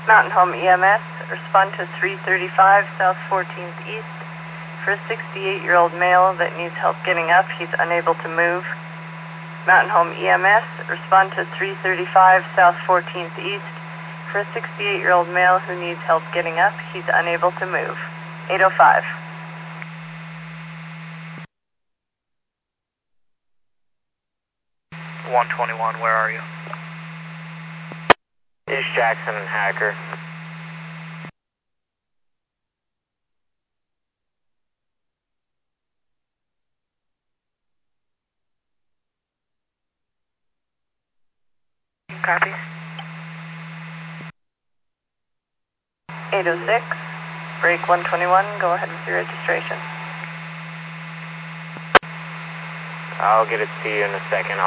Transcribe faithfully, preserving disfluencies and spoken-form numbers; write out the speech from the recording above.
Mountain Home E M S, respond to three thirty-five South fourteenth East. For a sixty-eight-year-old male that needs help getting up, he's unable to move. Mountain Home E M S, respond to three thirty-five South fourteenth East. For a sixty-eight-year-old male who needs help getting up, he's unable to move. eight oh five. one twenty-one, where are you? East Jackson and Hacker. Copy. eight oh six, break one twenty-one, go ahead with your registration. I'll get it to you in a second.